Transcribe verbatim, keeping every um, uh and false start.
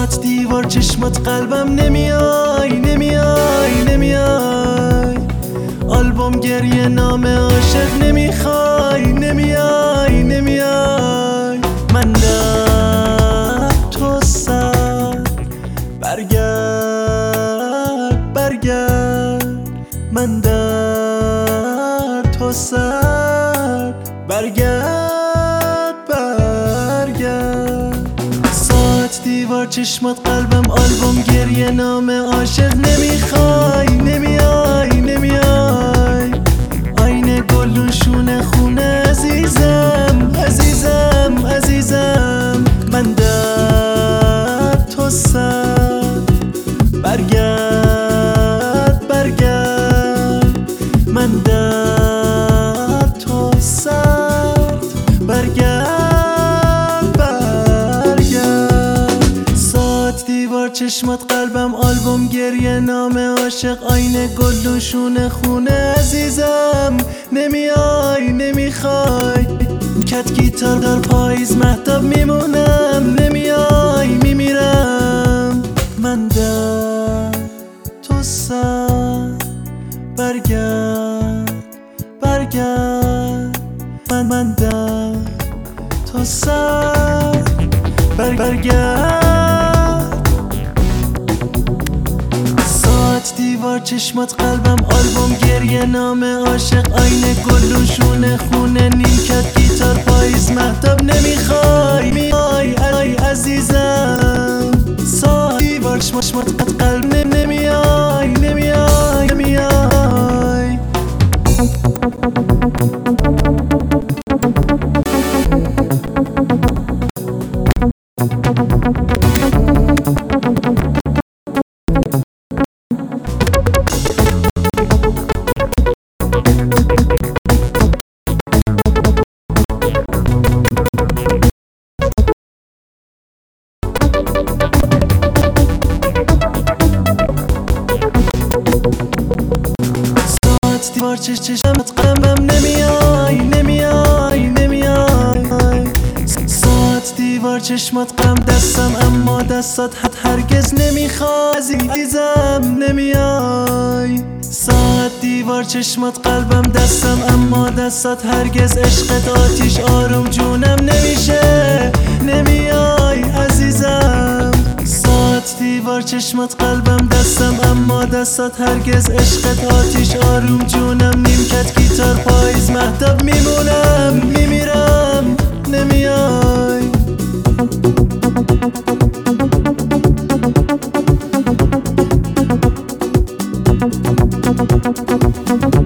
ساعت دیوار چشمات قلبم نمیای نمیای نمیای آلبوم گریه نام عاشق نمیخوای نمیای نمیای من در تو سر برگرد برگرد من در تو سر برگرد برگرد ساعت دیوار چشمات قلبم آلبوم گریه نام عاشق نمیخوای نمیای نمیای آینه گلون شونه خونه عزیزم عزیزم عزیزم من در تو سر برگرد برگرد من در تو سر برگرد برگرد ساعت دیوار چشمات قلبم آلبوم گریه نام عاشق آینه گلون شونه خونه عزیزم نمیای نمیخوای کت گیتار در پاییز مهتاب میمونم نمیای میمیرم من در تو سر برگرد برگرد من من در تو سر برگرد ساعت دیوار چشمات قلبم آلبوم گریه نام عاشق آینه گلون شونه خونه نیمکت گیتار پاییز مهتاب نمیخوای میای ای عزیزم ساعت دیوار چشمات قلب نمیای نمیای نمیای دیوار چش چشمت قلبم نمیای نمیای نمیای ساعت دیوار چشمات قلب دستم اما دستات حد هرگز نمیخوای عزیزم نمیای ساعت دیوار چشمات قلبم دستم اما دستات هرگز عشقت آتیش آروم جونم نمیشه نمیای عزیزم ساعت دیوار چشمات قلبم دستم اما دستات هرگز عشقت آتیش آروم جونم نیمکت گیتار پاییز مهتاب میمونم میمیرم نمیای